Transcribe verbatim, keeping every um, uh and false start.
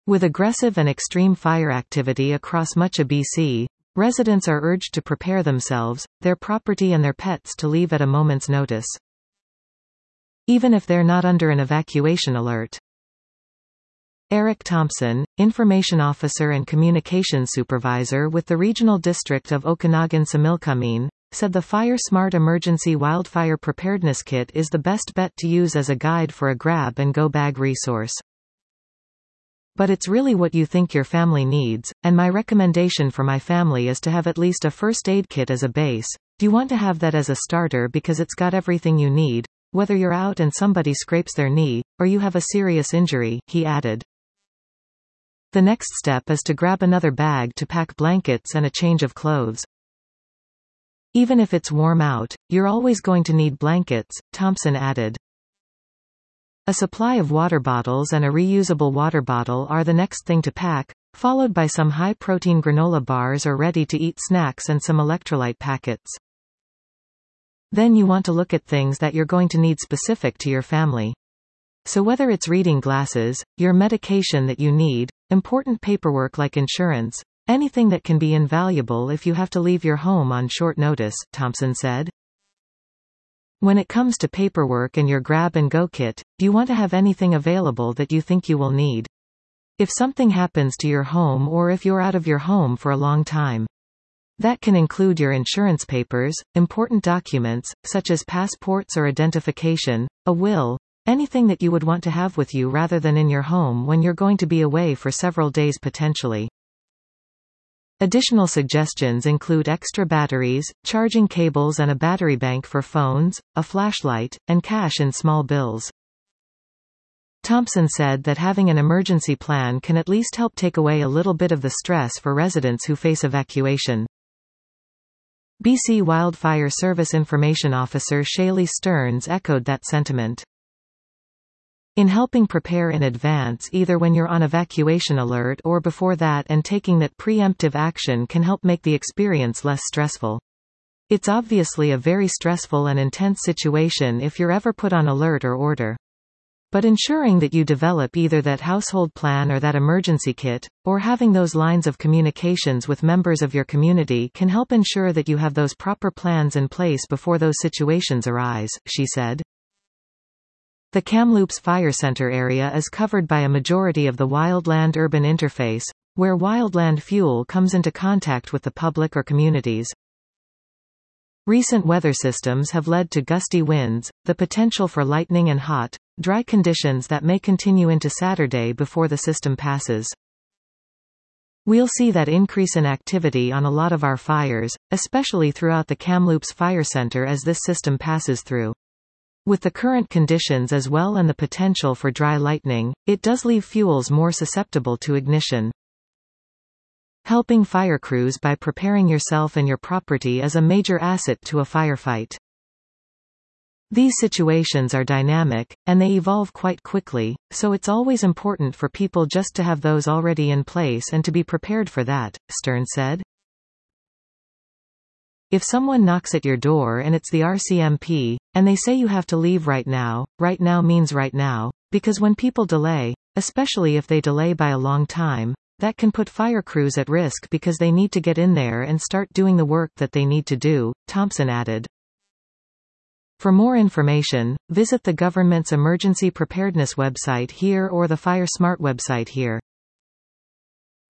With aggressive and extreme fire activity across much of B C, residents are urged to prepare themselves, their property and their pets to leave at a moment's notice, even if they're not under an evacuation alert. Eric Thompson, Information Officer and Communications Supervisor with the Regional District of Okanagan-Similkameen, said the Fire Smart Emergency Wildfire Preparedness Kit is the best bet to use as a guide for a grab-and-go bag resource. But it's really what you think your family needs, and my recommendation for my family is to have at least a first aid kit as a base. Do you want to have that as a starter because it's got everything you need, whether you're out and somebody scrapes their knee, or you have a serious injury, he added. The next step is to grab another bag to pack blankets and a change of clothes. Even if it's warm out, you're always going to need blankets, Thompson added. A supply of water bottles and a reusable water bottle are the next thing to pack, followed by some high-protein granola bars or ready-to-eat snacks and some electrolyte packets. Then you want to look at things that you're going to need specific to your family. So whether it's reading glasses, your medication that you need, important paperwork like insurance, anything that can be invaluable if you have to leave your home on short notice, Thompson said. When it comes to paperwork and your grab-and-go kit, do you want to have anything available that you think you will need? If something happens to your home or if you're out of your home for a long time. That can include your insurance papers, important documents, such as passports or identification, a will, anything that you would want to have with you rather than in your home when you're going to be away for several days potentially. Additional suggestions include extra batteries, charging cables and a battery bank for phones, a flashlight, and cash in small bills. Thompson said that having an emergency plan can at least help take away a little bit of the stress for residents who face evacuation. B C Wildfire Service Information Officer Shaylee Stearns echoed that sentiment. In helping prepare in advance either when you're on evacuation alert or before that, and taking that preemptive action can help make the experience less stressful. It's obviously a very stressful and intense situation if you're ever put on alert or order. But ensuring that you develop either that household plan or that emergency kit, or having those lines of communications with members of your community can help ensure that you have those proper plans in place before those situations arise, she said. The Kamloops Fire Center area is covered by a majority of the wildland-urban interface, where wildland fuel comes into contact with the public or communities. Recent weather systems have led to gusty winds, the potential for lightning and hot, dry conditions that may continue into Saturday before the system passes. We'll see that increase in activity on a lot of our fires, especially throughout the Kamloops Fire Center as this system passes through. With the current conditions as well and the potential for dry lightning, it does leave fuels more susceptible to ignition. Helping fire crews by preparing yourself and your property is a major asset to a firefight. These situations are dynamic, and they evolve quite quickly, so it's always important for people just to have those already in place and to be prepared for that, Stearns said. If someone knocks at your door and it's the R C M P, and they say you have to leave right now, right now means right now, because when people delay, especially if they delay by a long time, that can put fire crews at risk because they need to get in there and start doing the work that they need to do, Thompson added. For more information, visit the government's emergency preparedness website here or the FireSmart website here.